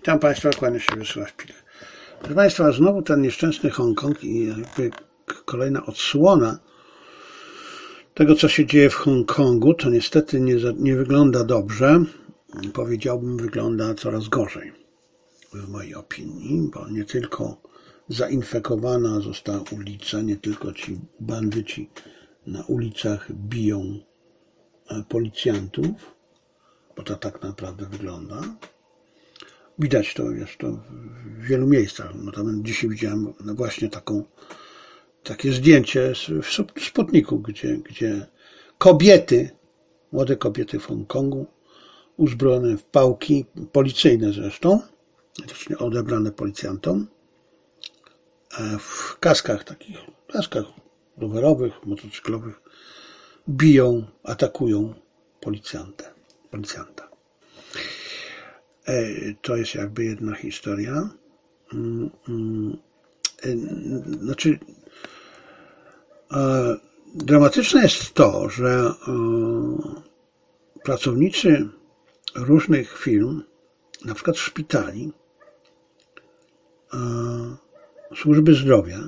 Witam Państwa, kłania się Wiesław Pilch. Proszę Państwa, znowu ten nieszczęsny Hongkong i jakby kolejna odsłona tego, co się dzieje w Hongkongu, to niestety nie wygląda dobrze. Powiedziałbym, wygląda coraz gorzej, w mojej opinii, bo nie tylko zainfekowana została ulica, nie tylko ci bandyci na ulicach biją policjantów, bo to tak naprawdę wygląda. Widać to jest to w wielu miejscach. No tam dzisiaj widziałem właśnie takie zdjęcie w Sputniku, gdzie kobiety, młode kobiety w Hongkongu, uzbrojone w pałki, policyjne zresztą, odebrane policjantom, w kaskach rowerowych, motocyklowych, biją, atakują policjanta. To jest jakby jedna historia. Znaczy, dramatyczne jest to, że pracownicy różnych firm, na przykład szpitali, służby zdrowia,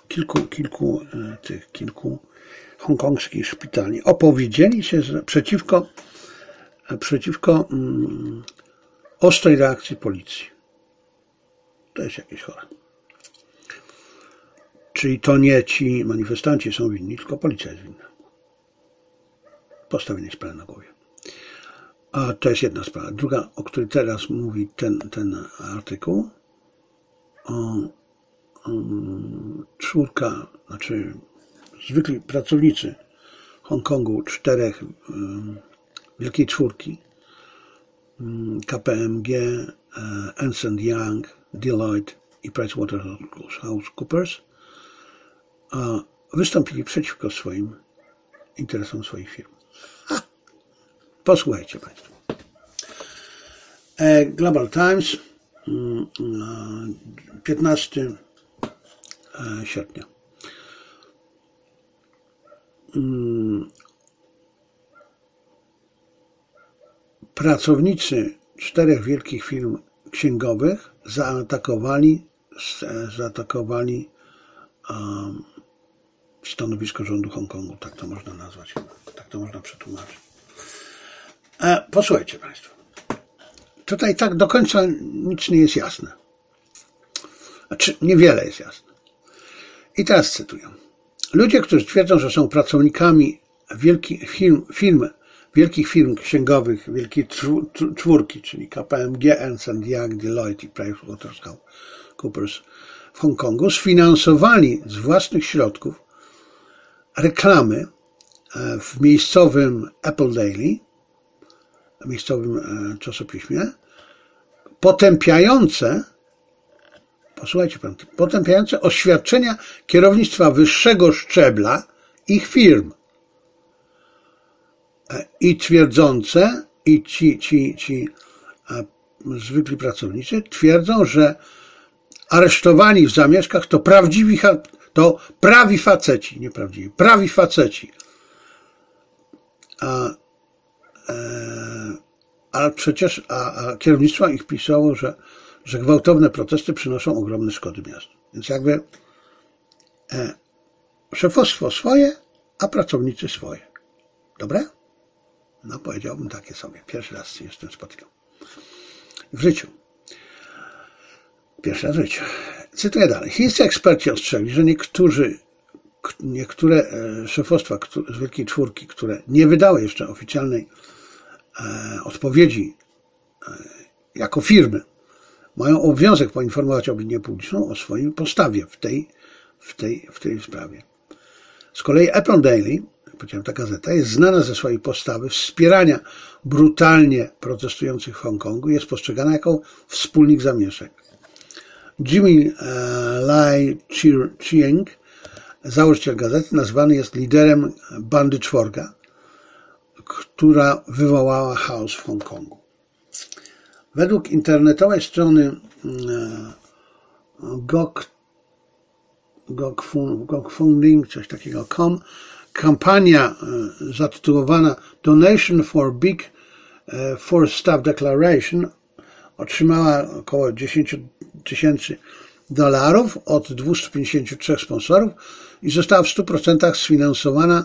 kilku hongkongskich szpitali opowiedzieli się przeciwko ostrej reakcji policji. To jest jakieś chore. Czyli to nie ci manifestanci są winni, tylko policja jest winna. Postawienie sprawy na głowie. A to jest jedna sprawa. Druga, o której teraz mówi ten artykuł, zwykli pracownicy Hongkongu, 4 wielkiej czwórki, KPMG, Ernst & Young, Deloitte i PricewaterhouseCoopers wystąpili przeciwko swoim interesom swoich firm. Posłuchajcie Państwo. Global Times, 15 sierpnia. Pracownicy 4 wielkich firm księgowych zaatakowali stanowisko rządu Hongkongu. Tak to można nazwać. Tak to można przetłumaczyć. Posłuchajcie Państwo. Tutaj tak do końca nic nie jest jasne. Znaczy, niewiele jest jasne. I teraz cytuję. Ludzie, którzy twierdzą, że są pracownikami wielkich firm księgowych, wielkiej czwórki, czyli KPMG, Ernst & Young, Deloitte i PricewaterhouseCoopers w Hongkongu, sfinansowali z własnych środków reklamy w miejscowym Apple Daily, miejscowym czasopiśmie, potępiające oświadczenia kierownictwa wyższego szczebla ich firm i twierdzące, i ci zwykli pracownicy twierdzą, że aresztowani w zamieszkach to prawi faceci, nieprawdziwi, prawi faceci. Ale przecież kierownictwo ich pisało, że gwałtowne protesty przynoszą ogromne szkody miastu. Więc jakby szefostwo swoje, a pracownicy swoje. Dobre? No powiedziałbym takie sobie. Pierwszy raz się z tym spotykam. W życiu. Pierwszy raz w życiu. Cytuję dalej. Chińscy eksperci ostrzegli, że niektóre szefostwa z Wielkiej Czwórki, które nie wydały jeszcze oficjalnej odpowiedzi jako firmy, mają obowiązek poinformować opinię publiczną o swoim postawie w tej sprawie. Z kolei Apple Daily, powiedziałem, ta gazeta, jest znana ze swojej postawy wspierania brutalnie protestujących w Hongkongu, jest postrzegana jako wspólnik zamieszek. Jimmy Lai Chiang, założyciel gazety, nazwany jest liderem bandy czworga, która wywołała chaos w Hongkongu. Według internetowej strony gokfunding, coś takiego, kampania zatytułowana Donation for Big Force Staff Declaration otrzymała około $10,000 od 253 sponsorów i została w 100% sfinansowana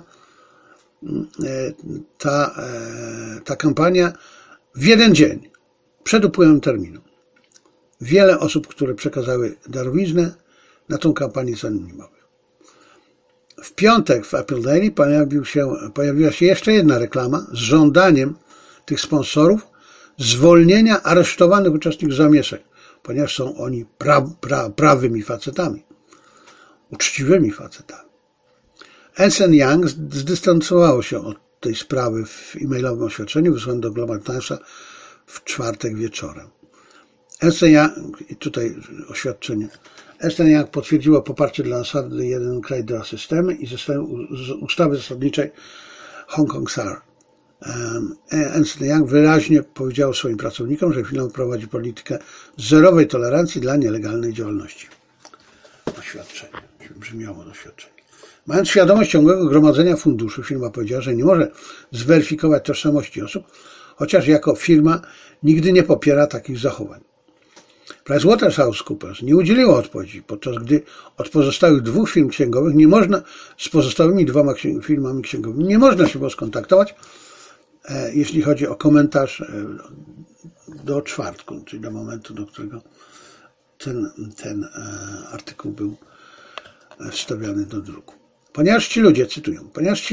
ta kampania w jeden dzień, przed upływem terminu. Wiele osób, które przekazały darowiznę, na tą kampanię są anonimowe. W piątek w Apple Daily pojawiła się jeszcze jedna reklama z żądaniem tych sponsorów zwolnienia aresztowanych uczestników zamieszek, ponieważ są oni prawymi facetami, uczciwymi facetami. Ernst & Young zdystansowało się od tej sprawy w e-mailowym oświadczeniu wysłanym do Global Timesa w czwartek wieczorem. Ernst & Young, i tutaj oświadczenie, Ernst & Young potwierdziło poparcie dla zasady jeden kraj, dwa systemy i ustawy zasadniczej Hong Kong SAR. Ernst & Young wyraźnie powiedział swoim pracownikom, że firma prowadzi politykę zerowej tolerancji dla nielegalnej działalności. Oświadczenie. Brzmiało doświadczenie. Mając świadomość ciągłego gromadzenia funduszy, firma powiedziała, że nie może zweryfikować tożsamości osób, chociaż jako firma nigdy nie popiera takich zachowań. PricewaterhouseCoopers nie udzieliło odpowiedzi, podczas gdy od pozostałych dwóch firm księgowych z pozostałymi dwoma firmami księgowymi nie można się było skontaktować, jeśli chodzi o komentarz do czwartku, czyli do momentu, do którego ten artykuł był wstawiany do druku. Ponieważ ci ludzie, cytuję,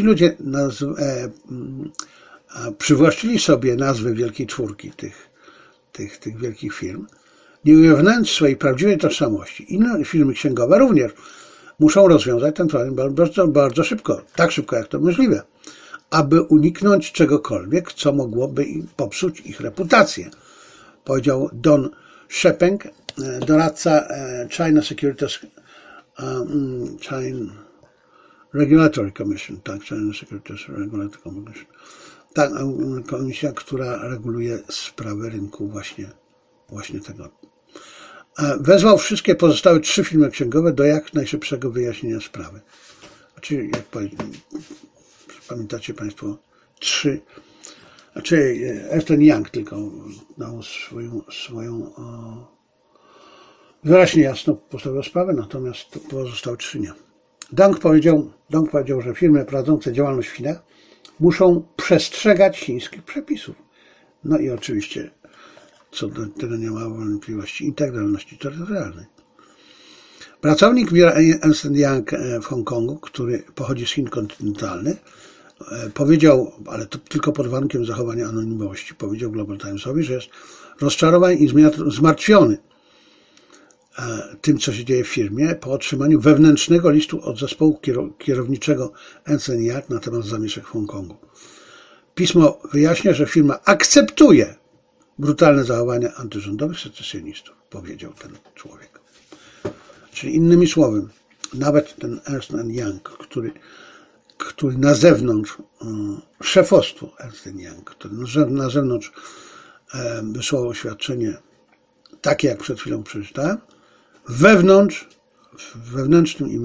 przywłaszczyli sobie nazwy Wielkiej Czwórki tych wielkich firm, nie ujawniając swojej prawdziwej tożsamości. Inne firmy księgowe również muszą rozwiązać ten problem bardzo, bardzo szybko, tak szybko jak to możliwe, aby uniknąć czegokolwiek, co mogłoby popsuć ich reputację, powiedział Don Shepeng, doradca China Securities China Regulatory Commission, tak, China Securities Regulatory Commission, ta komisja, która reguluje sprawy rynku właśnie tego. Wezwał wszystkie pozostałe 3 firmy księgowe do jak najszybszego wyjaśnienia sprawy. Znaczy, jak pamiętacie Państwo, 3, Ernst & Young tylko dał swoją wyraźnie jasno postawił sprawę, natomiast pozostałe 3 nie. Dong powiedział, że firmy prowadzące działalność w Chinach muszą przestrzegać chińskich przepisów. No i oczywiście, co do tego nie ma wątpliwości, integralności terytorialnej. Pracownik biura Ernst & Young w Hongkongu, który pochodzi z Chin kontynentalnych, powiedział, ale to tylko pod warunkiem zachowania anonimowości, powiedział Global Timesowi, że jest rozczarowany i zmartwiony tym, co się dzieje w firmie, po otrzymaniu wewnętrznego listu od zespołu kierowniczego Ernst & Young na temat zamieszek w Hongkongu. Pismo wyjaśnia, że firma akceptuje brutalne zachowania antyrządowych secesjonistów, powiedział ten człowiek. Czyli innymi słowy, nawet ten Ernst & Young, który na zewnątrz, szefostwo Ernst & Young, który na zewnątrz wysłało oświadczenie takie, jak przed chwilą przeczytałem, w wewnętrznym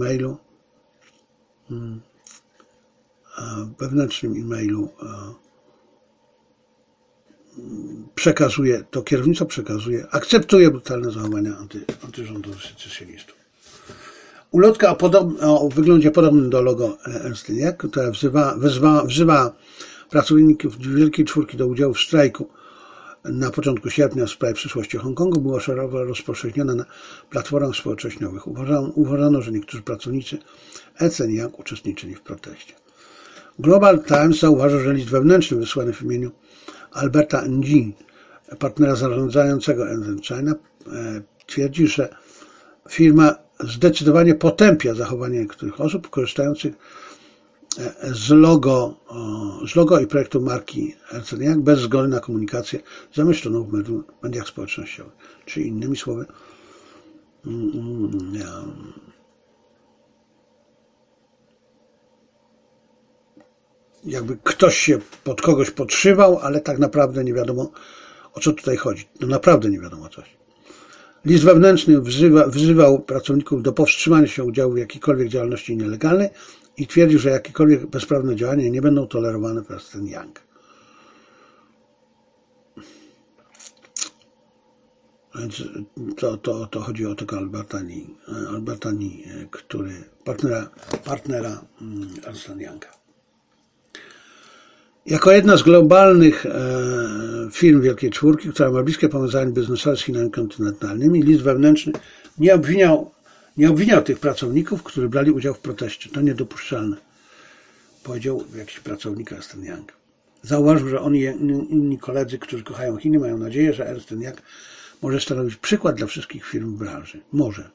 e-mailu przekazuje, to kierownictwo przekazuje, akceptuje brutalne zachowania antyrządowych secesjonistów. Ulotka o wyglądzie podobnym do logo Ernst & Young, która wzywa pracowników Wielkiej Czwórki do udziału w strajku na początku sierpnia w sprawie przyszłości Hongkongu, była szeroko rozpowszechniona na platformach społecznościowych. Uważano, że niektórzy pracownicy Ernst & Young uczestniczyli w proteście. Global Times zauważył, że list wewnętrzny wysłany w imieniu Alberta Ng, partnera zarządzającego Ernst & China, twierdzi, że firma zdecydowanie potępia zachowanie niektórych osób korzystających z logo i projektu marki Ernst & Young bez zgody na komunikację zamieszczoną w mediach społecznościowych. Czyli innymi słowy, jakby ktoś się pod kogoś podszywał, ale tak naprawdę nie wiadomo, o co tutaj chodzi. No naprawdę nie wiadomo o coś. List wewnętrzny wzywał pracowników do powstrzymania się udziału w jakiejkolwiek działalności nielegalnej i twierdził, że jakiekolwiek bezprawne działania nie będą tolerowane w Ernst & Young. Więc to chodzi o tego Alberta Lee, który partnera Ernsta Younga. Jako jedna z globalnych firm Wielkiej Czwórki, która ma bliskie powiązanie biznesowe z Chinami kontynentalnymi, list wewnętrzny nie obwiniał tych pracowników, którzy brali udział w proteście. To niedopuszczalne, powiedział jakiś pracownik Ernst Young. Zauważył, że on i inni koledzy, którzy kochają Chiny, mają nadzieję, że Ernst Young może stanowić przykład dla wszystkich firm w branży. Może.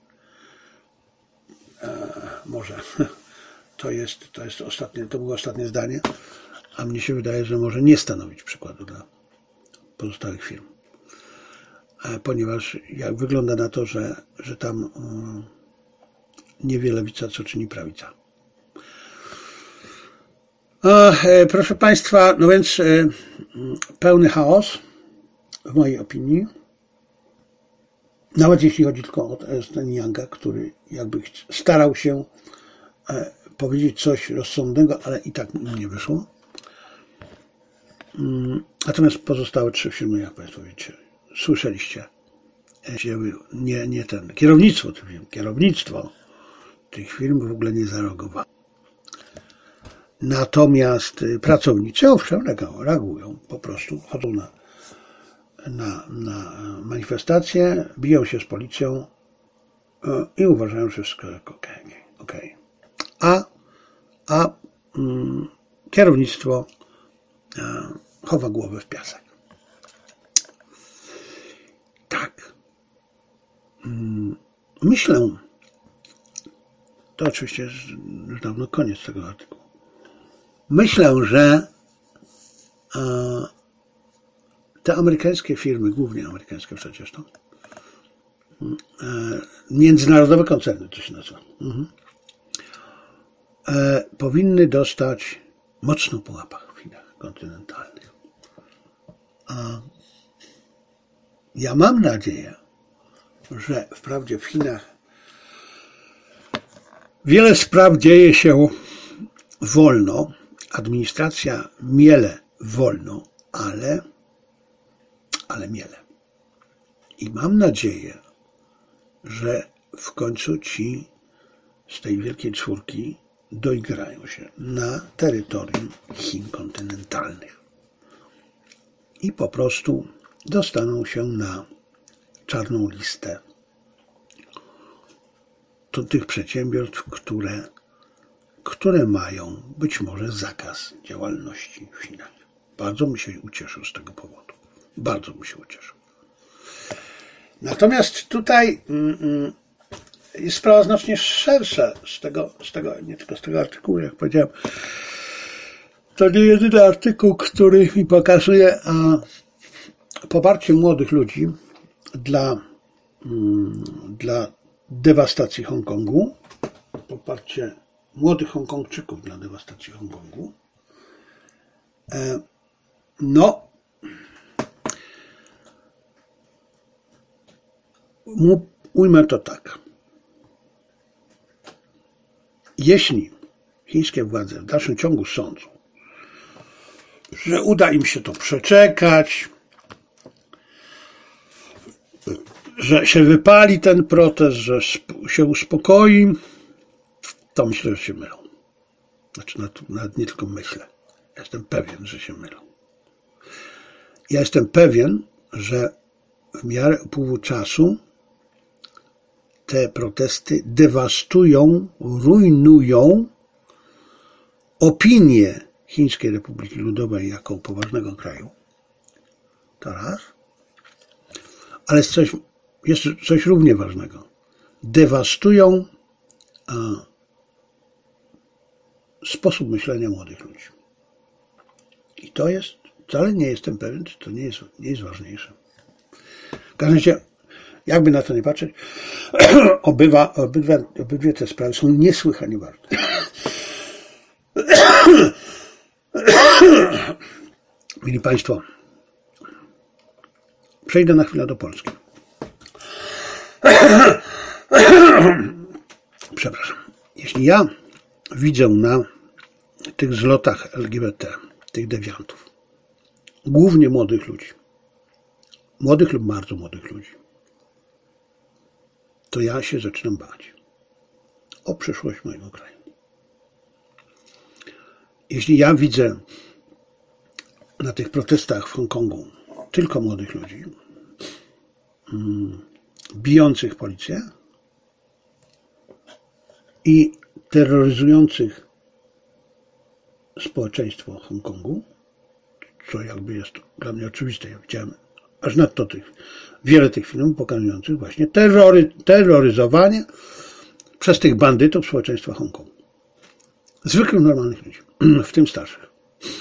To było ostatnie zdanie, a mnie się wydaje, że może nie stanowić przykładu dla pozostałych firm. Ponieważ jak wygląda na to, że tam nie wie lewica, co czyni prawica. Proszę Państwa, no więc pełny chaos w mojej opinii. Nawet jeśli chodzi tylko o Ernsta Younga, który jakby starał się powiedzieć coś rozsądnego, ale i tak mu nie wyszło. Natomiast pozostałe 3 firmy, jak Państwo wiecie, słyszeliście, kierownictwo tych firm w ogóle nie zareagowało. Natomiast pracownicy, owszem, reagują, po prostu chodzą na manifestacje, biją się z policją i uważają, że wszystko jest okej. A kierownictwo chowa głowę w piasek. Tak. Myślę, to oczywiście już dawno koniec tego artykułu. Myślę, że te amerykańskie firmy, głównie amerykańskie przecież to, międzynarodowe koncerny, to się nazywa, powinny dostać mocno po łapach w Chinach kontynentalnych. Ja mam nadzieję, że wprawdzie w Chinach wiele spraw dzieje się wolno, administracja miele wolno, ale miele. I mam nadzieję, że w końcu ci z tej Wielkiej Czwórki doigrają się na terytorium Chin kontynentalnych i po prostu dostaną się na czarną listę tych przedsiębiorstw, które mają być może zakaz działalności w Chinach. Bardzo bym się ucieszył z tego powodu. Bardzo bym się ucieszył. Natomiast tutaj jest sprawa znacznie szersza z tego, nie tylko z tego artykułu, jak powiedziałem. To nie jedyny artykuł, który mi pokazuje poparcie młodych ludzi dla dewastacji Hongkongu, poparcie młodych Hongkongczyków dla dewastacji Hongkongu. Ujmę to tak. Jeśli chińskie władze w dalszym ciągu sądzą, że uda im się to przeczekać, że się wypali ten protest, że się uspokoi, to myślę, że się mylą. Znaczy, nawet nie tylko myślę. Jestem pewien, że się mylą. Ja jestem pewien, że w miarę upływu czasu te protesty dewastują, rujnują opinię Chińskiej Republiki Ludowej jako poważnego kraju. To raz. Ale jest coś równie ważnego. Dewastują sposób myślenia młodych ludzi. I to jest, wcale nie jestem pewien, czy to nie jest ważniejsze. W każdym razie, jakby na to nie patrzeć, obydwie te sprawy są niesłychanie ważne. Mili Państwo, przejdę na chwilę do Polski. Przepraszam. Jeśli ja widzę na tych zlotach LGBT, tych dewiantów, głównie młodych ludzi, młodych lub bardzo młodych ludzi, to ja się zaczynam bać o przyszłość mojego kraju. Jeśli ja widzę na tych protestach w Hongkongu tylko młodych ludzi bijących policję i terroryzujących społeczeństwo Hongkongu, co jakby jest dla mnie oczywiste. Ja widziałem aż nadto wiele tych filmów pokazujących właśnie terroryzowanie przez tych bandytów społeczeństwa Hongkongu. Zwykłych, normalnych ludzi, w tym starszych.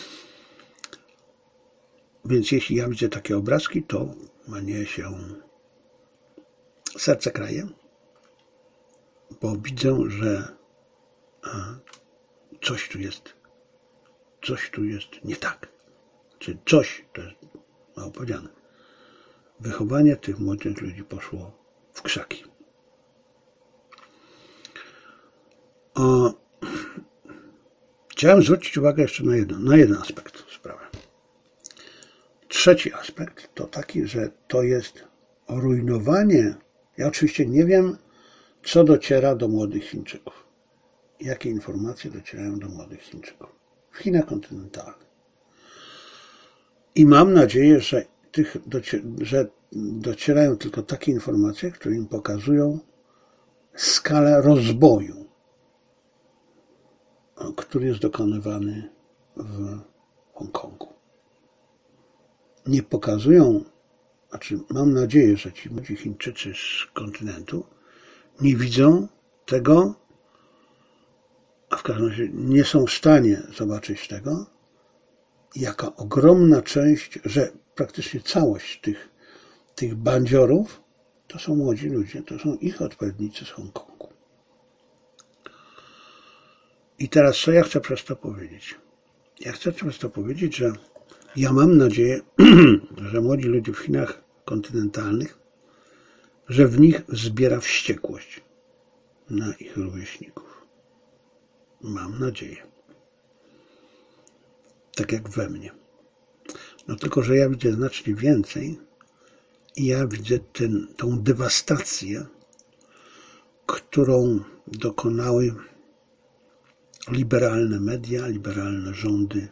Więc jeśli ja widzę takie obrazki, to mnie się serce kraje, bo widzę, że coś tu jest nie tak. Czy coś, to jest mało powiedziane. Wychowanie tych młodych ludzi poszło w krzaki. Chciałem zwrócić uwagę jeszcze na jeden aspekt sprawy. Trzeci aspekt to taki, że to jest rujnowanie. Ja oczywiście nie wiem, co dociera do młodych Chińczyków. Jakie informacje docierają do młodych Chińczyków w Chinach kontynentalnych. I mam nadzieję, że docierają tylko takie informacje, które im pokazują skalę rozboju, który jest dokonywany w Hongkongu. Nie pokazują, mam nadzieję, że ci młodzi Chińczycy z kontynentu nie widzą tego, a w każdym razie nie są w stanie zobaczyć tego, jaka ogromna część, że praktycznie całość tych bandziorów to są młodzi ludzie, to są ich odpowiednicy z Hongkongu. I teraz co ja chcę przez to powiedzieć? Ja chcę przez to powiedzieć, że ja mam nadzieję, że młodzi ludzie w Chinach kontynentalnych, że w nich wzbiera wściekłość na ich rówieśników. Mam nadzieję. Tak jak we mnie. No tylko, że ja widzę znacznie więcej i ja widzę tą dewastację, którą dokonały liberalne media, liberalne rządy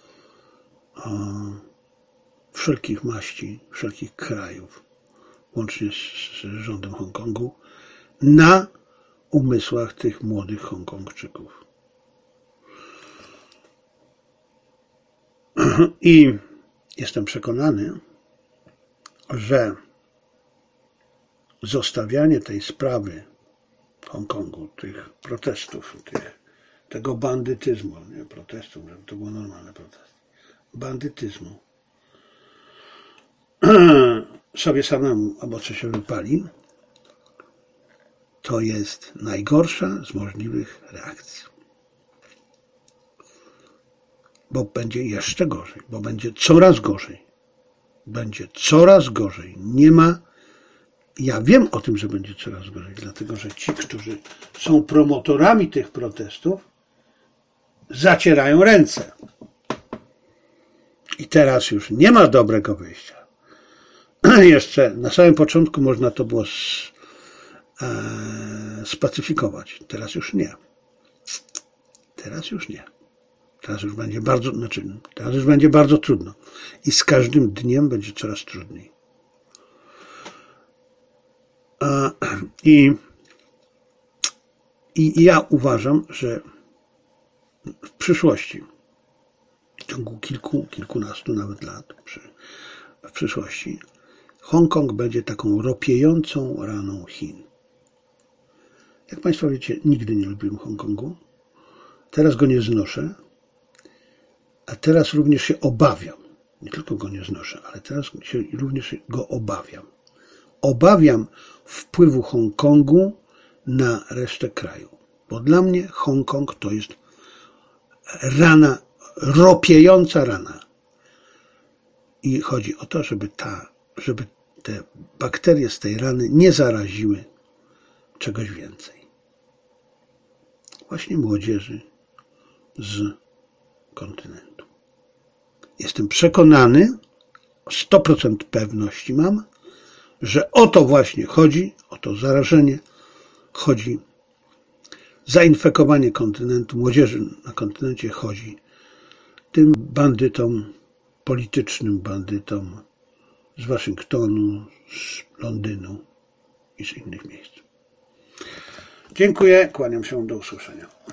wszelkich maści, wszelkich krajów, łącznie z rządem Hongkongu, na umysłach tych młodych Hongkongczyków. I jestem przekonany, że zostawianie tej sprawy w Hongkongu, tych protestów, tego bandytyzmu, nie protestów, żeby to było normalne protesty, bandytyzmu, sobie samemu, albo co się wypali, to jest najgorsza z możliwych reakcji. Bo będzie jeszcze gorzej, bo będzie coraz gorzej. Będzie coraz gorzej. Nie ma. Ja wiem o tym, że będzie coraz gorzej, dlatego że ci, którzy są promotorami tych protestów, zacierają ręce. I teraz już nie ma dobrego wyjścia. Jeszcze na samym początku można to było spacyfikować. Teraz już nie. Teraz już nie. Teraz już będzie bardzo trudno. I z każdym dniem będzie coraz trudniej. I ja uważam, że w przyszłości, w ciągu kilkunastu nawet lat, w przyszłości, Hongkong będzie taką ropiejącą raną Chin. Jak Państwo wiecie, nigdy nie lubiłem Hongkongu. Teraz go nie znoszę. A teraz również się obawiam. Nie tylko go nie znoszę, ale teraz również go obawiam. Obawiam wpływu Hongkongu na resztę kraju. Bo dla mnie Hongkong to jest rana, ropiejąca rana. I chodzi o to, żeby te bakterie z tej rany nie zaraziły czegoś więcej. Właśnie młodzieży z kontynentu. Jestem przekonany, 100% pewności mam, że o to właśnie chodzi, o to zarażenie chodzi, zainfekowanie kontynentu, młodzieży na kontynencie chodzi tym bandytom, politycznym bandytom z Waszyngtonu, z Londynu i z innych miejsc. Dziękuję, kłaniam się, do usłyszenia.